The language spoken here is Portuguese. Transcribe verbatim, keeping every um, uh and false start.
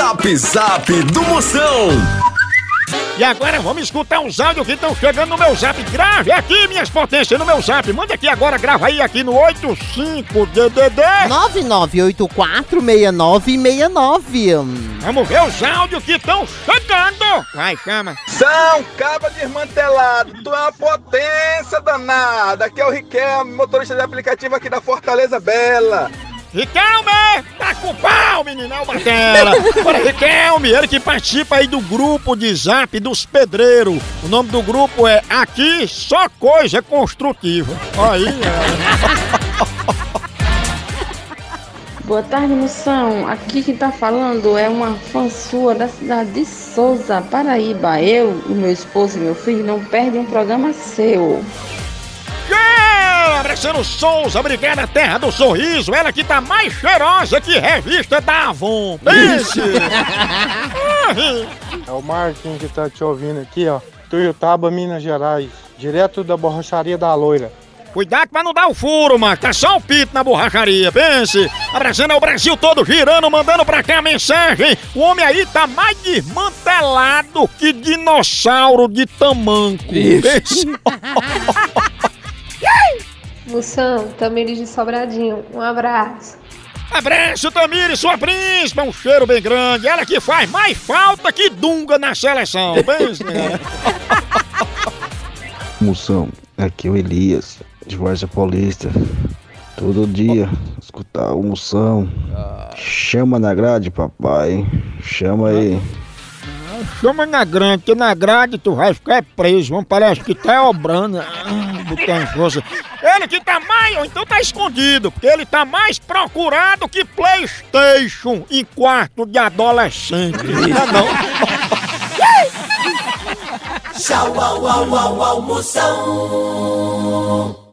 Zap Zap do Moção. E agora vamos escutar os áudios que estão chegando no meu zap. Grave aqui, minhas potências, no meu zap. Manda aqui agora, grava aí aqui no oito cinco D D D nove nove oito quatro seis nove seis nove. Vamos ver os áudios que estão chegando. Vai, chama. São Caba Desmantelado, tu é uma potência danada. Aqui é o Riquelme, motorista de aplicativo aqui da Fortaleza Bela. Riquelme! Tá com pau, menino, é o Batela! Bora, Riquelme, ele que participa aí do grupo de zap dos pedreiros. O nome do grupo é Aqui Só Coisa Construtiva. Aí, é. Boa tarde, Moção. Aqui quem tá falando é uma fã sua da cidade de Souza, Paraíba. Eu, o meu esposo e meu filho não perdem um programa seu. Yeah! Abraçando Souza, obrigada, terra do sorriso. Ela que tá mais cheirosa que revista da Avon. Pense! É o Marquinhos que tá te ouvindo aqui, ó. Tuiutaba, Minas Gerais. Direto da borracharia da Loira. Cuidado pra não dar o furo, mano. Tá só um pito na borracharia, pense. Abraçando o Brasil todo girando, mandando pra cá a mensagem. O homem aí tá mais desmantelado que dinossauro de tamanco. Pense. Moção, Tamires de Sobradinho, um abraço. Abraço, Tamires, sua príncipe, um cheiro bem grande. Ela que faz mais falta que Dunga na seleção. Pense, né? Moção, aqui é o Elias, de Varza Paulista. Todo dia, escutar o Moção. Chama na grade, papai. Chama aí. Chama na grade, que na grade tu vai ficar preso. Vamos, parece que tá obrando. Ah, botando força. Ele que tá mais, ou então tá escondido, porque ele tá mais procurado que PlayStation em quarto de adolescente. Não, não. Tchau, au, au, au, au, Moção.